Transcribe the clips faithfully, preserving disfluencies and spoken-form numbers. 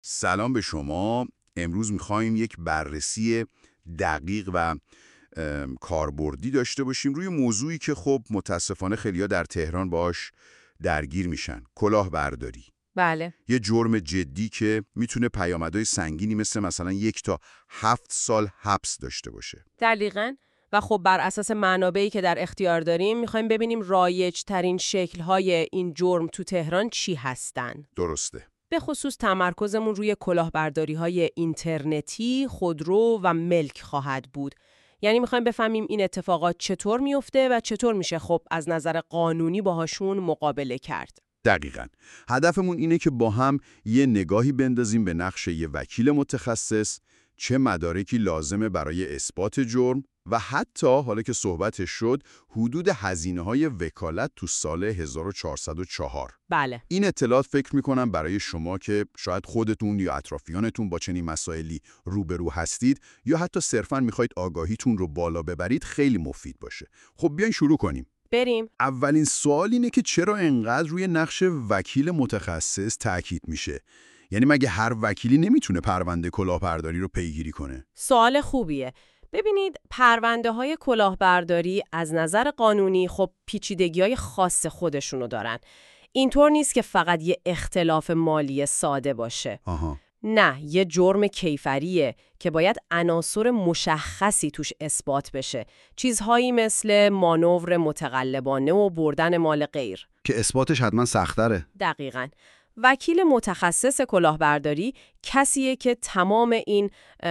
سلام به شما. امروز میخوایم یک بررسی دقیق و ام، کاربردی داشته باشیم روی موضوعی که خب متاسفانه خیلیا در تهران باش درگیر میشن. کلاهبرداری. بله. یه جرم جدی که میتونه پیامدهای سنگینی مثل مثلا یک تا هفت سال حبس داشته باشه. دقیقاً. و خب بر اساس منابعی که در اختیار داریم میخوایم ببینیم رایج ترین شکل‌های این جرم تو تهران چی هستن. درسته. به خصوص تمرکزمون روی کلاهبرداری‌های اینترنتی، خودرو و ملک خواهد بود. یعنی میخوایم بفهمیم این اتفاقات چطور میفته و چطور میشه خب از نظر قانونی باهاشون مقابله کرد. دقیقاً. هدفمون اینه که با هم یه نگاهی بندازیم به نقش یه وکیل متخصص، چه مدارکی لازمه برای اثبات جرم و حتی حالا که صحبتش شد حدود هزینه‌های وکالت تو سال هزار و چهارصد و چهار. بله. این اطلاعات فکر می‌کنم برای شما که شاید خودتون یا اطرافیانتون با چنین مسائلی روبرو هستید یا حتی صرفاً می‌خواید آگاهیتون رو بالا ببرید خیلی مفید باشه. خب بیاین شروع کنیم. بریم. اولین سوال اینه که چرا انقدر روی نقش وکیل متخصص تاکید میشه؟ یعنی مگه هر وکیلی نمیتونه پرونده کلاهبرداری رو پیگیری کنه؟ سوال خوبیه. ببینید پرونده های کلاهبرداری از نظر قانونی خب پیچیدگی‌های خاص خودشونو دارن. اینطور نیست که فقط یه اختلاف مالی ساده باشه. آها. نه، یه جرم کیفریه که باید عناصر مشخصی توش اثبات بشه. چیزهایی مثل مانور متقلبانه و بردن مال غیر. که اثباتش حتما سخت‌تره. دقیقاً. وکیل متخصص کلاهبرداری کسیه که تمام این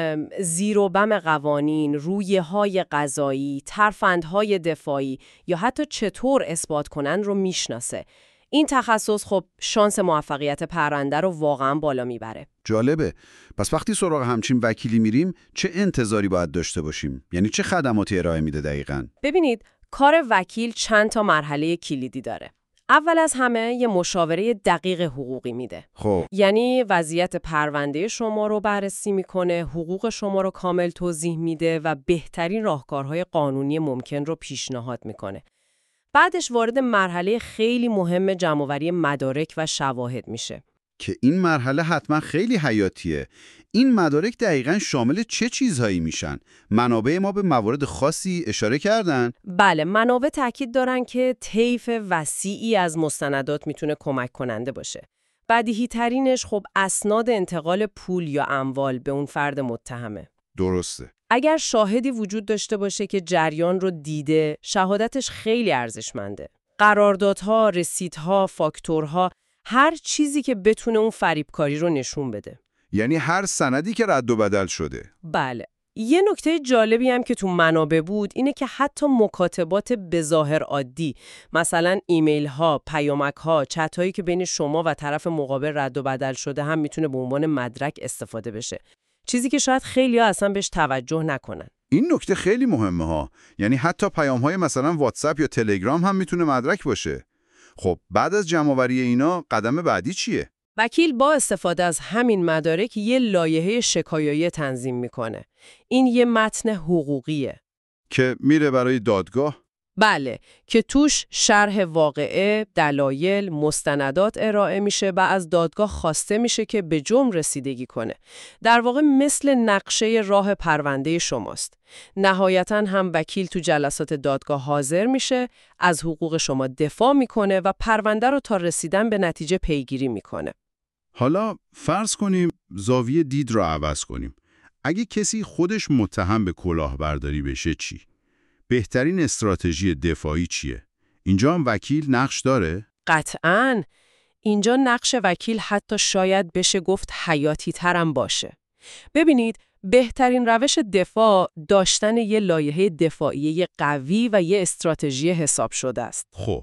زیر و بم قوانین، رویه‌های قضایی، ترفندهای دفاعی یا حتی چطور اثبات کنن رو میشناسه. این تخصص خب شانس موفقیت پرونده رو واقعا بالا میبره. جالبه. پس وقتی سراغ همچین وکیلی میریم چه انتظاری باید داشته باشیم؟ یعنی چه خدماتی ارائه میده دقیقاً؟ ببینید کار وکیل چند تا مرحله کلیدی داره. اول از همه یه مشاوره دقیق حقوقی میده. خب یعنی وضعیت پرونده شما رو بررسی میکنه، حقوق شما رو کامل توضیح میده و بهترین راهکارهای قانونی ممکن رو پیشنهاد میکنه. بعدش وارد مرحله خیلی مهم جمع‌آوری مدارک و شواهد میشه. که این مرحله حتما خیلی حیاتیه. این مدارک دقیقاً شامل چه چیزهایی میشن؟ منابع ما به موارد خاصی اشاره کردن؟ بله، منابع تاکید دارن که طیف وسیعی از مستندات میتونه کمک کننده باشه. بدیهی ترینش خب اسناد انتقال پول یا اموال به اون فرد متهمه. درسته. اگر شاهدی وجود داشته باشه که جریان رو دیده، شهادتش خیلی ارزشمنده. قراردادها، رسیدها، فاکتورها، هر چیزی که بتونه اون فریبکاری رو نشون بده. یعنی هر سندی که رد و بدل شده. بله. یه نکته جالبی هم که تو منابع بود اینه که حتی مکاتبات بظاهر عادی، مثلا ایمیل ها، پیامک ها، چت هایی که بین شما و طرف مقابل رد و بدل شده هم میتونه به عنوان مدرک استفاده بشه. چیزی که شاید خیلی‌ها اصلا بهش توجه نکنن. این نکته خیلی مهمه ها. یعنی حتی پیام های مثلا واتساپ یا تلگرام هم میتونه مدرک باشه. خب بعد از جمع‌آوری اینا قدم بعدی چیه؟ وکیل با استفاده از همین مدارک یه لایحه شکایایی تنظیم میکنه. این یه متن حقوقیه. که میره برای دادگاه؟ بله، که توش شرح واقعه، دلایل، مستندات ارائه میشه و از دادگاه خواسته میشه که به جرم رسیدگی کنه. در واقع مثل نقشه راه پرونده شماست. نهایتاً هم وکیل تو جلسات دادگاه حاضر میشه، از حقوق شما دفاع میکنه و پرونده رو تا رسیدن به نتیجه پیگیری میکنه. حالا فرض کنیم زاویه دید رو عوض کنیم. اگه کسی خودش متهم به کلاهبرداری بشه چی؟ بهترین استراتژی دفاعی چیه؟ اینجا هم وکیل نقش داره؟ قطعاً. اینجا نقش وکیل حتی شاید بشه گفت حیاتی ترم باشه. ببینید، بهترین روش دفاع داشتن یه لایحه دفاعی قوی و یه استراتژی حساب شده است. خب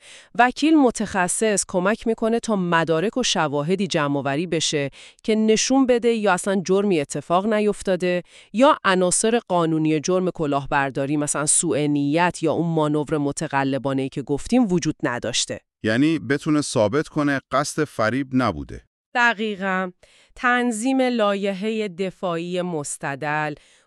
وکیل متخصص کمک میکنه تا مدارک و شواهدی جمع‌آوری بشه که نشون بده یا اصلا جرمی اتفاق نیفتاده یا عناصر قانونی جرم کلاهبرداری مثلا سوء نیت یا اون مانور متقلبانه‌ای که گفتیم وجود نداشته. یعنی بتونه ثابت کنه قصد فریب نبوده. دقیقاً. تنظیم لایحه دفاعی مستدل،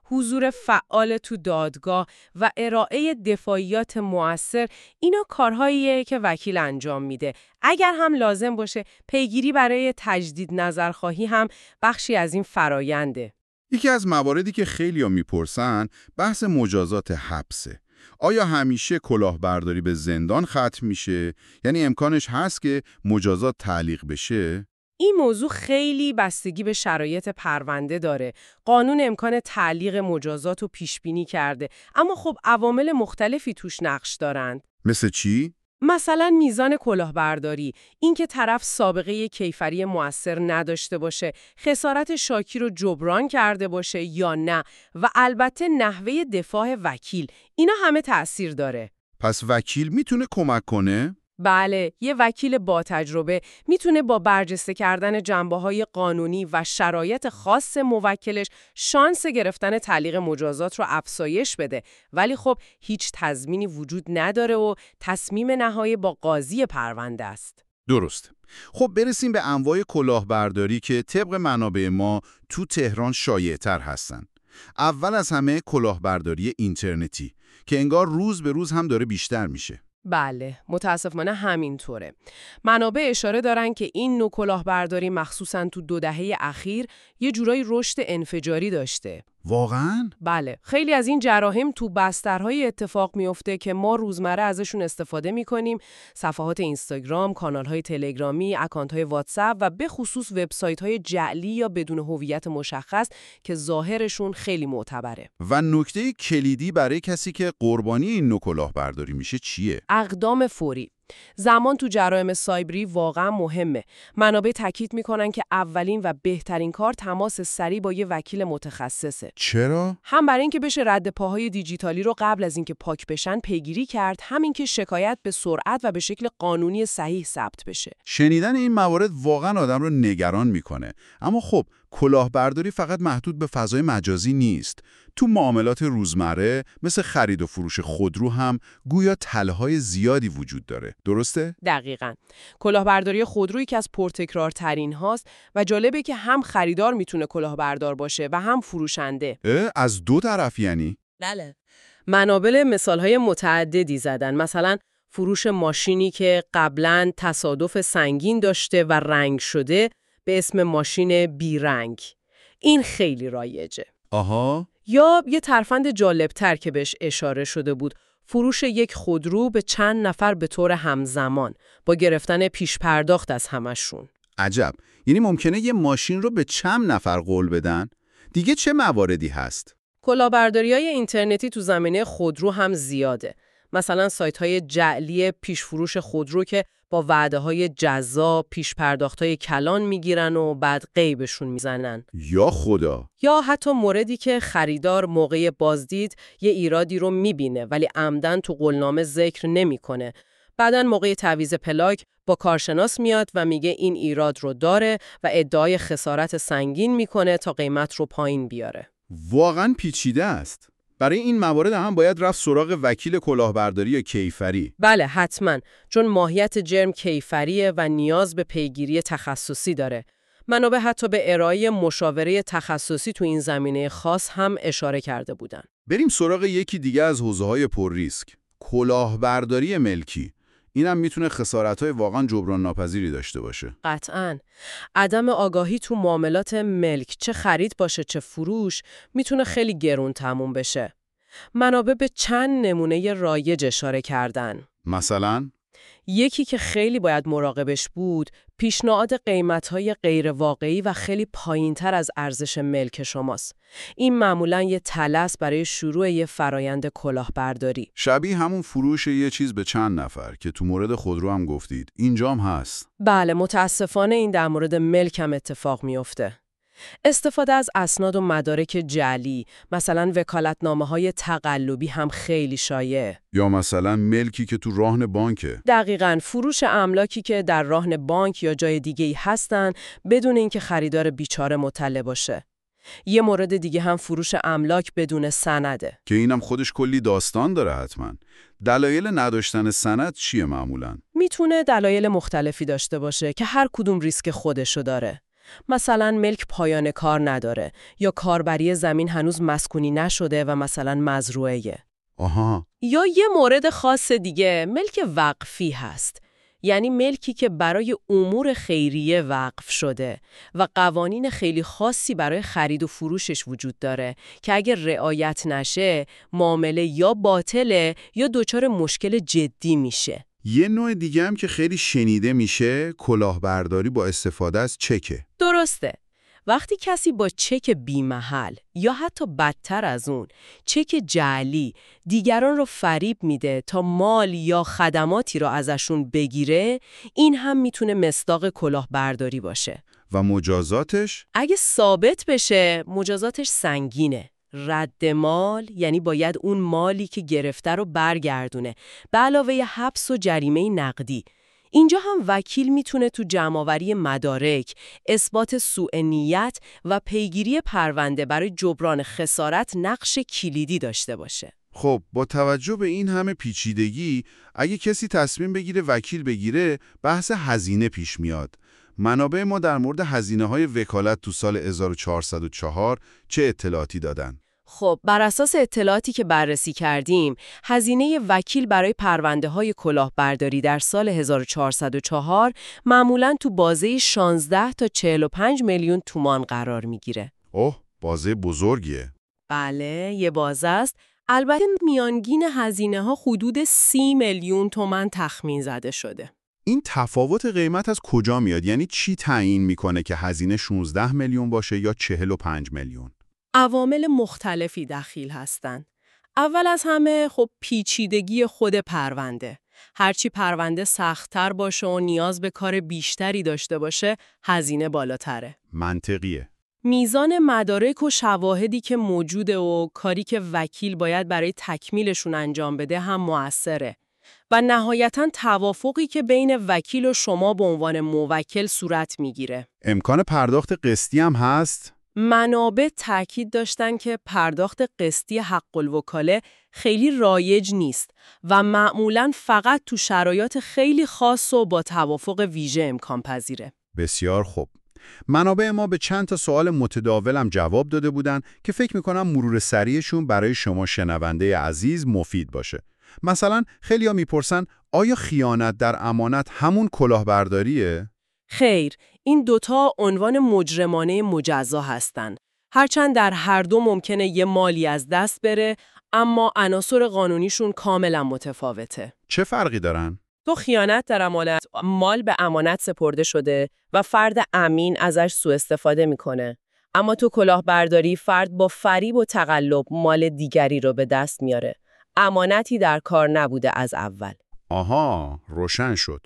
حضور فعال تو دادگاه و ارائه دفاعیات مؤثر، اینا کارهاییه که وکیل انجام میده. اگر هم لازم باشه پیگیری برای تجدید نظرخواهی هم بخشی از این فراینده. یکی از مواردی که خیلی‌ها میپرسن بحث مجازات حبسه. آیا همیشه کلاهبرداری به زندان ختم میشه؟ یعنی امکانش هست که مجازات تعلیق بشه؟ این موضوع خیلی بستگی به شرایط پرونده داره. قانون امکان تعلیق مجازات رو پیش بینی کرده، اما خب عوامل مختلفی توش نقش دارند. مثل چی؟ مثلا میزان کلاهبرداری، اینکه طرف سابقه کیفری مؤثر نداشته باشه، خسارت شاکی رو جبران کرده باشه یا نه، و البته نحوه دفاع وکیل، اینا همه تأثیر داره. پس وکیل میتونه کمک کنه؟ بله، یه وکیل با تجربه میتونه با برجسته کردن جنبه‌های قانونی و شرایط خاص موکلش شانس گرفتن تعلیق مجازات رو افزایش بده، ولی خب هیچ تضمینی وجود نداره و تصمیم نهایی با قاضی پرونده است. درست. خب برسیم به انواع کلاهبرداری که طبق منابع ما تو تهران شایع‌تر هستن. اول از همه کلاهبرداری اینترنتی که انگار روز به روز هم داره بیشتر میشه. بله، متاسفانه همینطوره. منابع اشاره دارن که این نوع کلاهبرداری مخصوصاً تو دو دهه اخیر یه جورایی رشد انفجاری داشته. واقعاً؟ بله، خیلی از این جراحم تو بسترهای اتفاق میفته که ما روزمره ازشون استفاده میکنیم. صفحات اینستاگرام، کانالهای تلگرامی، اکانت‌های واتساپ و به خصوص وبسایت‌های جعلی یا بدون هویت مشخص که ظاهرشون خیلی معتبره. و نکته کلیدی برای کسی که قربانی این نوع کلاهبرداری میشه چیه؟ اقدام فوری. زمان تو جرایم سایبری واقعا مهمه. منابع تاکید میکنن که اولین و بهترین کار تماس سریع با یه وکیل متخصصه. چرا؟ هم برای اینکه بشه رد پاهای دیجیتالی رو قبل از اینکه پاک بشن پیگیری کرد، همین که شکایت به سرعت و به شکل قانونی صحیح ثبت بشه. شنیدن این موارد واقعا آدم رو نگران میکنه. اما خب کلاهبرداری فقط محدود به فضای مجازی نیست. تو معاملات روزمره مثل خرید و فروش خودرو هم گویا تله‌های زیادی وجود داره. درسته؟ دقیقاً. کلاهبرداری خودرویی که از پرتکرارترین هاست و جالبه که هم خریدار میتونه کلاهبردار باشه و هم فروشنده. اه، از دو طرف یعنی؟ بله. منابع مثالهای متعددی زدن. مثلا فروش ماشینی که قبلاً تصادف سنگین داشته و رنگ شده به اسم ماشین بیرنگ. این خیلی رایجه. آها. یا یه ترفند جالبتر که بهش اشاره شده بود، فروش یک خودرو به چند نفر به طور همزمان با گرفتن پیش پرداخت از همشون. عجب. یعنی ممکنه یه ماشین رو به چند نفر قول بدن؟ دیگه چه مواردی هست؟ کلاهبرداری‌های اینترنتی تو زمینه خودرو هم زیاده. مثلا سایت‌های جعلی پیش فروش خودرو که با وعده‌های جذاب پیش پرداخت‌های کلان میگیرن و بعد غیبشون میزنن. یا خدا. یا حتی موردی که خریدار موقع بازدید یه ایرادی رو میبینه ولی عمدن تو قولنامه ذکر نمیکنه. بعدن موقع تعویض پلاک با کارشناس میاد و میگه این ایراد رو داره و ادعای خسارت سنگین میکنه تا قیمت رو پایین بیاره. واقعاً پیچیده است. برای این موارد هم باید رفت سراغ وکیل کلاهبرداری یا کیفری. بله حتما، چون ماهیت جرم کیفریه و نیاز به پیگیری تخصصی داره. منابع حتی به ارائه مشاوره تخصصی تو این زمینه خاص هم اشاره کرده بودن. بریم سراغ یکی دیگه از حوزه‌های پر ریسک، کلاهبرداری ملکی. اینم میتونه خسارت‌های واقعاً جبران ناپذیری داشته باشه. قطعاً. عدم آگاهی تو معاملات ملک، چه خرید باشه چه فروش، میتونه خیلی گرون تموم بشه. منابع به چند نمونه رایج اشاره کردن. مثلا یکی که خیلی باید مراقبش بود، پیشنهاد قیمت‌های غیر واقعی و خیلی پایین‌تر از ارزش ملک شماست. این معمولاً یه طلسم برای شروع یه فرایند کلاهبرداری. شبیه همون فروش یه چیز به چند نفر که تو مورد خودرو هم گفتید. اینجام هست. بله، متاسفانه این در مورد ملک هم اتفاق میفته. استفاده از اسناد و مدارک جعلی، مثلا وکالتنامه‌های تقلبی هم خیلی شایعه. یا مثلا ملکی که تو راهن بانکه. دقیقاً، فروش املاکی که در راهن بانک یا جای دیگه‌ای هستن بدون اینکه خریدار بیچاره مطلع باشه. یه مورد دیگه هم فروش املاک بدون سنده. که اینم خودش کلی داستان داره حتما. دلایل نداشتن سند چیه معمولاً؟ میتونه دلایل مختلفی داشته باشه که هر کدوم ریسک خودشو داره. مثلا ملک پایان کار نداره یا کاربری زمین هنوز مسکونی نشده و مثلا مزروعه. آها. یا یه مورد خاص دیگه ملک وقفی هست. یعنی ملکی که برای امور خیریه وقف شده و قوانین خیلی خاصی برای خرید و فروشش وجود داره که اگر رعایت نشه معامله یا باطله یا دچار مشکل جدی میشه. یه نوع دیگه هم که خیلی شنیده میشه کلاهبرداری با استفاده از چکه. درسته. وقتی کسی با چک بی‌محل یا حتی بدتر از اون چک جعلی دیگران رو فریب میده تا مال یا خدماتی رو ازشون بگیره، این هم میتونه مصداق کلاهبرداری باشه. و مجازاتش؟ اگه ثابت بشه مجازاتش سنگینه. رد مال یعنی باید اون مالی که گرفته رو برگردونه، به علاوه حبس و جریمه نقدی. اینجا هم وکیل میتونه تو جمع‌آوری مدارک، اثبات سوء نیت و پیگیری پرونده برای جبران خسارت نقش کلیدی داشته باشه. خب با توجه به این همه پیچیدگی، اگه کسی تصمیم بگیره وکیل بگیره، بحث هزینه پیش میاد. منابع ما در مورد هزینه‌های وکالت تو سال هزار و چهارصد و چهار چه اطلاعاتی دادن؟ خب بر اساس اطلاعاتی که بررسی کردیم، هزینه وکیل برای پرونده‌های کلاهبرداری در سال هزار و چهارصد و چهار معمولاً تو بازه شانزده تا چهل و پنج میلیون تومان قرار میگیره. اوه، بازه بزرگیه. بله، یه بازه است. البته میانگین هزینه‌ها حدود سی میلیون تومان تخمین زده شده. این تفاوت قیمت از کجا میاد؟ یعنی چی تعیین میکنه که هزینه شانزده میلیون باشه یا چهل و پنج میلیون؟ عوامل مختلفی دخیل هستند. اول از همه خب پیچیدگی خود پرونده. هرچی پرونده سخت‌تر باشه و نیاز به کار بیشتری داشته باشه، هزینه بالاتره. منطقیه. میزان مدارک و شواهدی که موجوده و کاری که وکیل باید برای تکمیلشون انجام بده هم مؤثره. و نهایتاً توافقی که بین وکیل و شما به عنوان موکل صورت میگیره. امکان پرداخت قسطی هم هست؟ منابع تاکید داشتن که پرداخت قسطی حق الوکاله خیلی رایج نیست و معمولاً فقط تو شرایط خیلی خاص و با توافق ویژه امکان پذیره. بسیار خوب. منابع ما به چند تا سوال متداولم جواب داده بودن که فکر میکنم مرور سریعشون برای شما شنونده عزیز مفید باشه. مثلا خیلیا میپرسن آیا خیانت در امانت همون کلاهبرداریه؟ خیر، این دوتا عنوان مجرمانه مجزا هستن. هرچند در هر دو ممکنه یه مالی از دست بره، اما عناصر قانونیشون کاملا متفاوته. چه فرقی دارن؟ تو خیانت در امانت، مال به امانت سپرده شده و فرد امین ازش سوء استفاده میکنه. اما تو کلاهبرداری فرد با فریب و تقلب مال دیگری رو به دست میاره. امانتی در کار نبوده از اول. آها، روشن شد.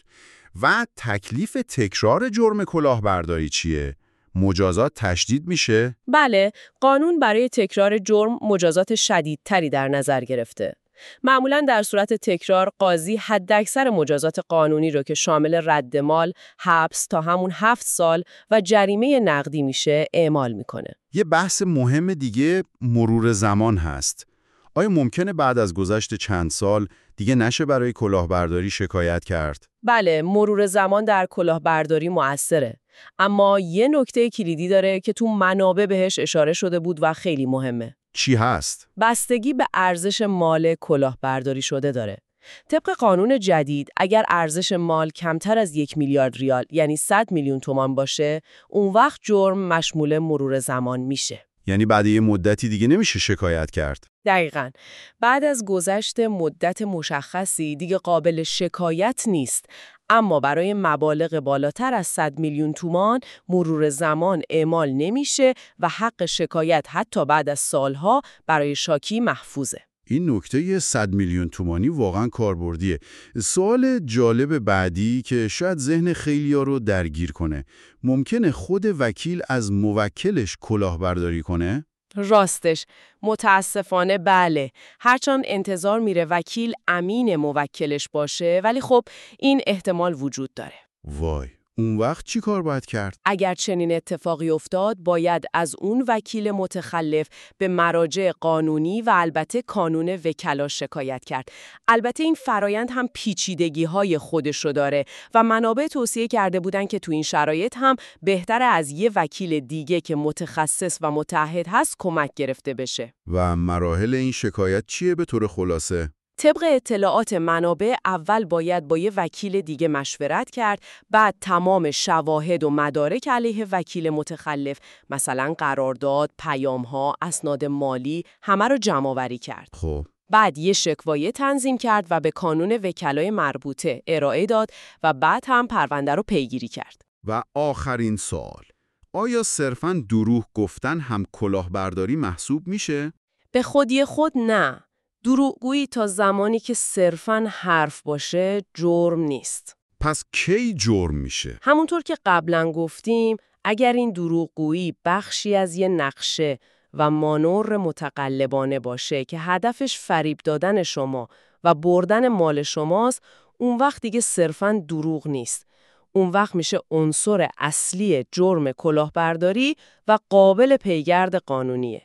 و تکلیف تکرار جرم کلاهبرداری چیه؟ مجازات تشدید میشه؟ بله، قانون برای تکرار جرم مجازات شدیدتری در نظر گرفته. معمولاً در صورت تکرار قاضی حداکثر مجازات قانونی رو که شامل رد مال، حبس تا همون هفت سال و جریمه نقدی میشه اعمال میکنه. یه بحث مهم دیگه مرور زمان هست. آیا ممکنه بعد از گذشت چند سال دیگه نشه برای کلاهبرداری شکایت کرد؟ بله، مرور زمان در کلاهبرداری مؤثره. اما یه نکته کلیدی داره که تو منابع بهش اشاره شده بود و خیلی مهمه. چی هست؟ بستگی به ارزش مال کلاهبرداری شده داره. طبق قانون جدید اگر ارزش مال کمتر از یک میلیارد ریال یعنی صد میلیون تومان باشه، اون وقت جرم مشمول مرور زمان میشه. یعنی بعد یه مدتی دیگه نمیشه شکایت کرد؟ دقیقاً. بعد از گذشت مدت مشخصی دیگه قابل شکایت نیست، اما برای مبالغ بالاتر از صد میلیون تومان مرور زمان اعمال نمیشه و حق شکایت حتی بعد از سالها برای شاکی محفوظه. این نکته صد میلیون تومانی واقعا کاربردیه. سوال جالب بعدی که شاید ذهن خیلیا رو درگیر کنه، ممکنه خود وکیل از موکلش کلاهبرداری کنه؟ راستش، متاسفانه بله. هرچند انتظار میره وکیل امین موکلش باشه، ولی خب این احتمال وجود داره. وای، اون وقت چی کار باید کرد؟ اگر چنین اتفاقی افتاد، باید از اون وکیل متخلف به مراجع قانونی و البته کانون وکلا شکایت کرد. البته این فرایند هم پیچیدگی‌های خودشو داره و منابع توصیه کرده بودن که تو این شرایط هم بهتر از یه وکیل دیگه که متخصص و متعهد هست کمک گرفته بشه. و مراحل این شکایت چیه به طور خلاصه؟ طبق اطلاعات منابع اول باید با یه وکیل دیگه مشورت کرد، بعد تمام شواهد و مدارک علیه وکیل متخلف مثلا قرارداد، پیام‌ها، اسناد مالی همه رو جمع‌آوری کرد. خب بعد یه شکوایه تنظیم کرد و به کانون وکلای مربوطه ارائه داد و بعد هم پرونده رو پیگیری کرد. و آخرین سوال، آیا صرفاً دروغ گفتن هم کلاهبرداری محسوب میشه؟ به خودی خود نه. دروغگویی تا زمانی که صرفاً حرف باشه جرم نیست. پس کی جرم میشه؟ همونطور که قبلا گفتیم، اگر این دروغگویی بخشی از یه نقشه و مانور متقلبانه باشه که هدفش فریب دادن شما و بردن مال شماست، اون وقت دیگه صرفاً دروغ نیست. اون وقت میشه عنصر اصلی جرم کلاهبرداری و قابل پیگرد قانونیه.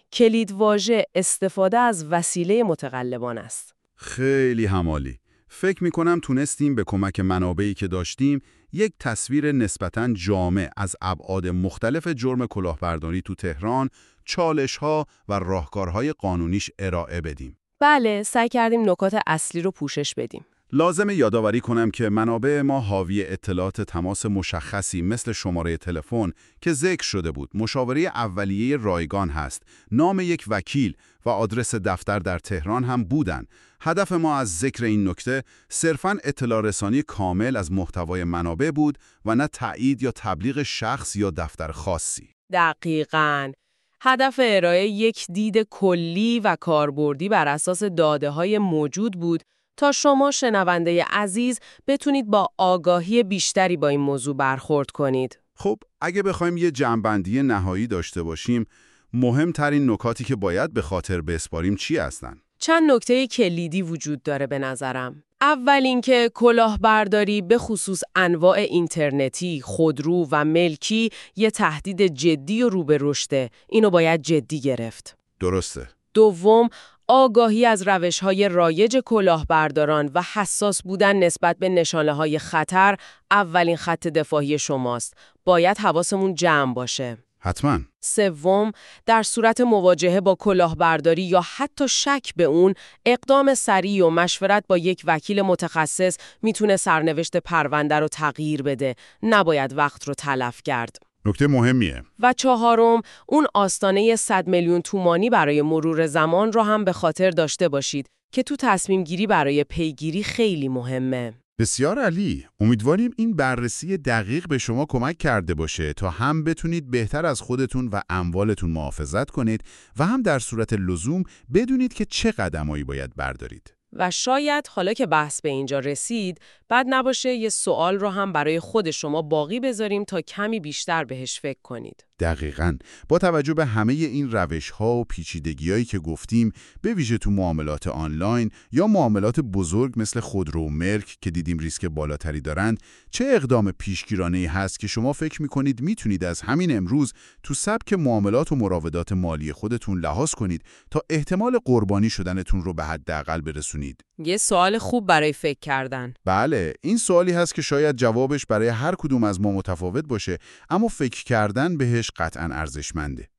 کلیدواژه استفاده از وسیله متقلبانه است. خیلی همالی. فکر میکنم تونستیم به کمک منابعی که داشتیم یک تصویر نسبتاً جامع از ابعاد مختلف جرم کلاهبرداری تو تهران، چالش‌ها و راهکارهای قانونیش ارائه بدیم. بله، سعی کردیم نکات اصلی رو پوشش بدیم. لازمه یادآوری کنم که منابع ما حاوی اطلاعات تماس مشخصی مثل شماره تلفن که ذکر شده بود، مشاوره اولیه رایگان هست، نام یک وکیل و آدرس دفتر در تهران هم بودن. هدف ما از ذکر این نکته صرفاً اطلاع رسانی کامل از محتوای منابع بود و نه تایید یا تبلیغ شخص یا دفتر خاصی. دقیقاً. هدف ارائه یک دید کلی و کاربردی بر اساس داده‌های موجود بود تا شما شنونده عزیز بتونید با آگاهی بیشتری با این موضوع برخورد کنید. خب اگه بخوایم یه جمع‌بندی نهایی داشته باشیم، مهمترین نکاتی که باید به خاطر بسپاریم چی هستن؟ چند نکته کلیدی وجود داره به نظرم. اول اینکه کلاهبرداری به خصوص انواع اینترنتی، خودرو و ملکی یه تهدید جدی و رو به رشده. اینو باید جدی گرفت. درسته. دوم، آگاهی از روش‌های رایج کلاهبرداران و حساس بودن نسبت به نشانه‌های خطر اولین خط دفاعی شماست. باید حواسمون جمع باشه. حتماً. سوم، در صورت مواجهه با کلاهبرداری یا حتی شک به اون، اقدام سریع و مشورت با یک وکیل متخصص میتونه سرنوشت پرونده رو تغییر بده. نباید وقت رو تلف کرد. نکته مهمیه. و چهارم، اون آستانه صد میلیون تومانی برای مرور زمان رو هم به خاطر داشته باشید که تو تصمیم گیری برای پیگیری خیلی مهمه. بسیار عالی. امیدواریم این بررسی دقیق به شما کمک کرده باشه تا هم بتونید بهتر از خودتون و اموالتون محافظت کنید و هم در صورت لزوم بدونید که چه قدمایی باید بردارید. و شاید حالا که بحث به اینجا رسید، بد نباشه یه سوال رو هم برای خود شما باقی بذاریم تا کمی بیشتر بهش فکر کنید. دقیقاً. با توجه به همه این روش‌ها و پیچیدگی‌هایی که گفتیم، به ویژه تو معاملات آنلاین یا معاملات بزرگ مثل خودرو و ملک که دیدیم ریسک بالاتری دارند، چه اقدام پیشگیرانه‌ای هست که شما فکر می‌کنید میتونید از همین امروز تو سبک معاملات و مراودات مالی خودتون لحاظ کنید تا احتمال قربانی شدنتون رو به حداقل برسونید؟ یه سوال خوب برای فکر کردن. بله، این سوالی هست که شاید جوابش برای هر کدوم از ما متفاوت باشه، اما فکر کردن بهش قطعاً ارزشمنده.